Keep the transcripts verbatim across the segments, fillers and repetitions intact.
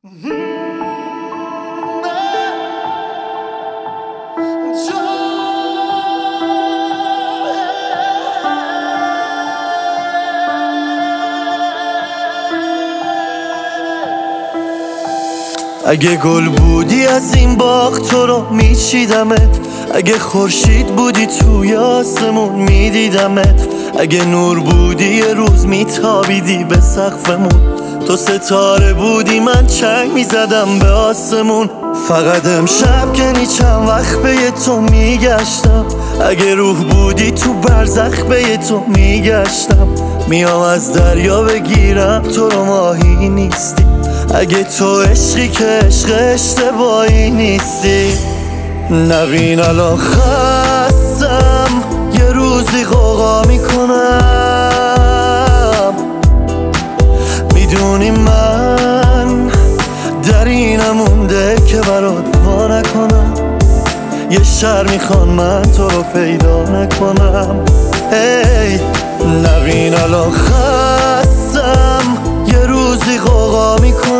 اگه گل بودی از این باغ تو رو میچیدمت، اگه خورشید بودی توی آسمون میدیدمت، اگه نور بودی یه روز میتابیدی به سقفمون، تو ستاره بودی من چنگ میزدم به آسمون. فقط امشب که نی چند وقت به تو میگشتم، اگه روح بودی تو برزخ به تو میگشتم، میام از دریا بگیرم تو رو ماهی نیستی، اگه تو عشقی که عشق اشتباهی نیستی. نبین الان خستم یه روزی غوغا میکنم، میدونی من در اینم مونده که برات وا نکنم، یه شهر میخوان من تو رو پیدا نکنم. هی نبین الان خستم یه روزی غوغا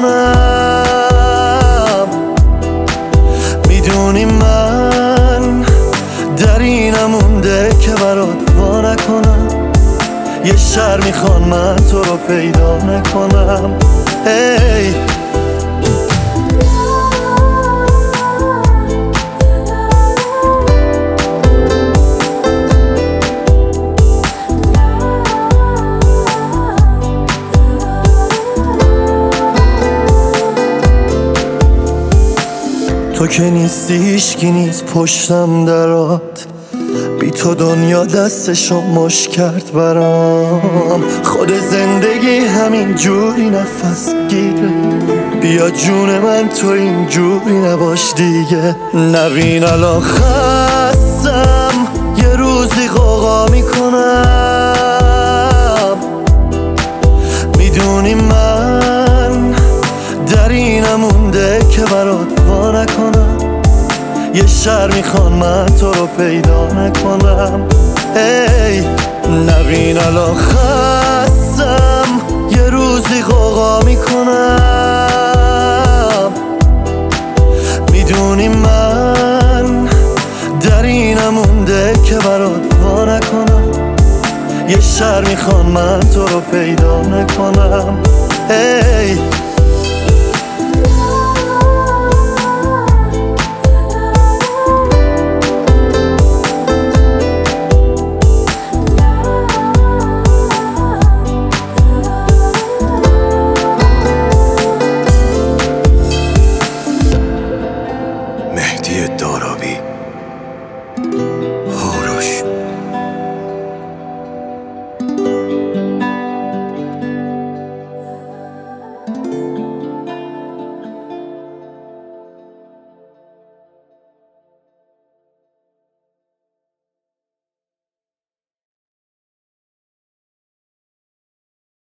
میکنم، میدونی من در اینم مونده که برات وا نکنم، یه شهر میخوان من تو رو پیدا نکنم. هی تو که نیستی هیچکی نیست پشتم درات، بی تو دنیا دستشو مش کرد برام، خود زندگی همین جوری نفس گیره، بیا جون من تو این جوری نباش دیگه. نبین الان خستم یه روزی غوغا میکنم، میدونی من در اینم مونده که برات وا نکنم، یه شهر میخوان من تو رو پیدا نکنم. هی نبین الان خستم یه روزی غوغا میکنم، میدونی من در اینم مونده که برات وا نکنم، یه شهر میخوان من تو رو پیدا نکنم.